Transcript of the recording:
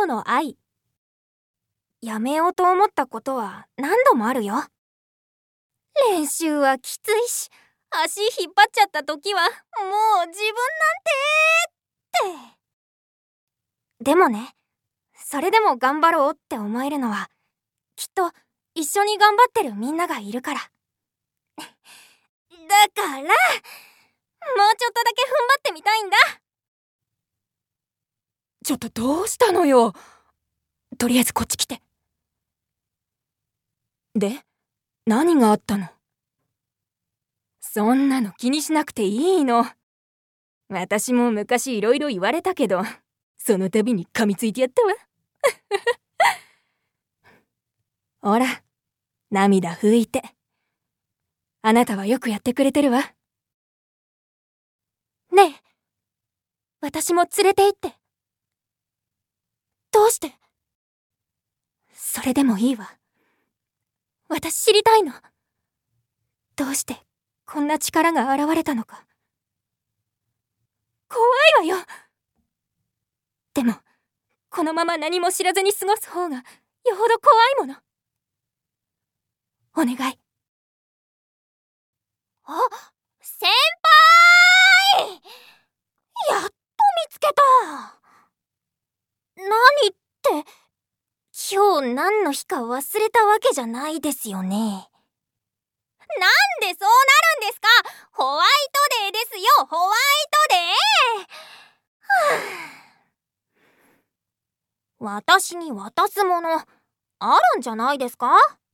との愛。やめようと思ったことは何度もあるよ。練習はきついし、足引っ張っちゃった時はもう自分なんてって。でもね、それでも頑張ろうって思えるのは、きっと一緒に頑張ってるみんながいるから。だから、もうちょっとだけ踏ん張ってみたいんだ。 ちょっとどうしたのよ。とりあえずこっち来て。で、何があったの？そんなの気にしなくていいの。私も昔いろいろ言われたけど、その度に噛みついてやったわ。ほら、涙拭いて。あなたはよくやってくれてるわ。 ねえ、私も連れて行って。どうして？それでもいいわ。私知りたいの。どうしてこんな力が現れたのか。怖いわよ。でも、このまま何も知らずに過ごす方がよほど怖いもの。お願い。あ、先輩！やっと見つけた。何って、今日何の日か忘れたわけじゃないですよね。なんでそうなるんですか？ホワイトデーですよ、ホワイトデー。私に渡すものあるんじゃないですか？